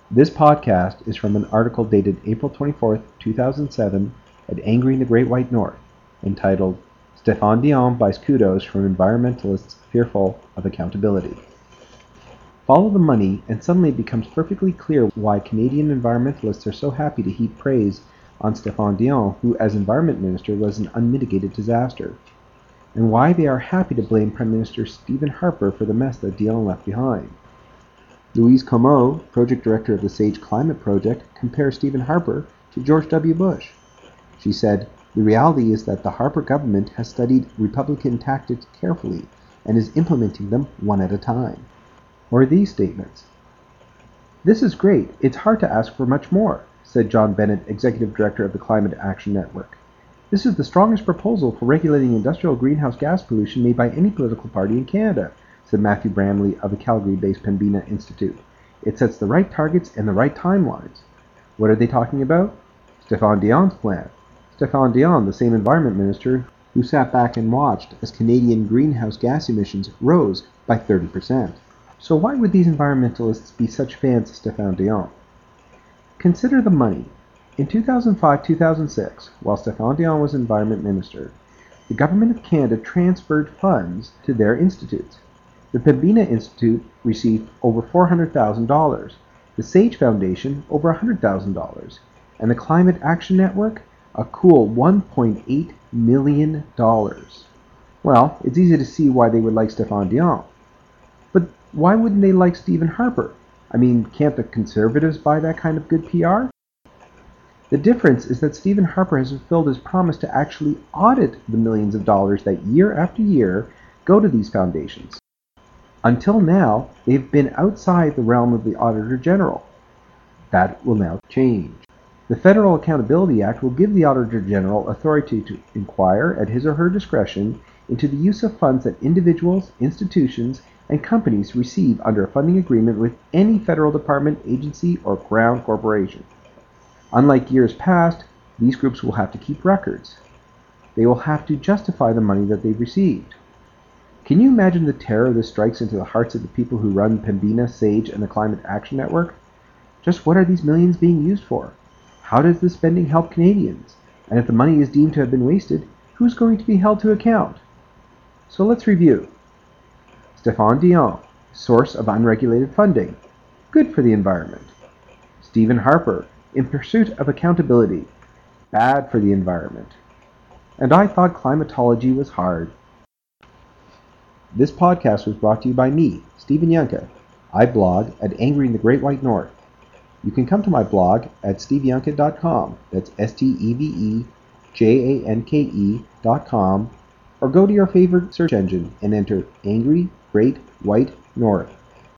This podcast is from an article dated April 24th, 2007 at Angry in the Great White North, entitled Stéphane Dion Buys Kudos from Environmentalists Fearful of Accountability. Follow the money and suddenly it becomes perfectly clear why Canadian environmentalists are so happy to heap praise on Stéphane Dion, who as Environment Minister was an unmitigated disaster, and why they are happy to blame Prime Minister Stephen Harper for the mess that Dion left behind. Louise Comeau, project director of the SAGE Climate Project, compares Stephen Harper to George W. Bush. She said, "The reality is that the Harper government has studied Republican tactics carefully and is implementing them one at a time." Or these statements. "This is great. It's hard to ask for much more," said John Bennett, executive director of the Climate Action Network. "This is the strongest proposal for regulating industrial greenhouse gas pollution made by any political party in Canada," said Matthew Bramley of the Calgary-based Pembina Institute. "It sets the right targets and the right timelines." What are they talking about? Stéphane Dion's plan. Stéphane Dion, the same environment minister who sat back and watched as Canadian greenhouse gas emissions rose by 30%. So why would these environmentalists be such fans of Stéphane Dion? Consider the money. In 2005-2006, while Stéphane Dion was environment minister, the Government of Canada transferred funds to their institutes. The Pembina Institute received over $400,000, the SAGE Foundation over $100,000, and the Climate Action Network a cool $1.8 million. Well, it's easy to see why they would like Stéphane Dion. But why wouldn't they like Stephen Harper? I mean, can't the Conservatives buy that kind of good PR? The difference is that Stephen Harper has fulfilled his promise to actually audit the millions of dollars that year after year go to these foundations. Until now, they've been outside the realm of the Auditor General. That will now change. The Federal Accountability Act will give the Auditor General authority to inquire at his or her discretion into the use of funds that individuals, institutions, and companies receive under a funding agreement with any federal department, agency, or crown corporation. Unlike years past, these groups will have to keep records. They will have to justify the money that they've received. Can you imagine the terror this strikes into the hearts of the people who run Pembina, SAGE, and the Climate Action Network? Just what are these millions being used for? How does this spending help Canadians? And if the money is deemed to have been wasted, who's going to be held to account? So let's review. Stéphane Dion, source of unregulated funding. Good for the environment. Stephen Harper, in pursuit of accountability. Bad for the environment. And I thought climatology was hard. This podcast was brought to you by me, Stephen Yanka. I blog at Angry in the Great White North. You can come to my blog at steveyanke.com, that's stevejanke.com, or go to your favorite search engine and enter Angry Great White North.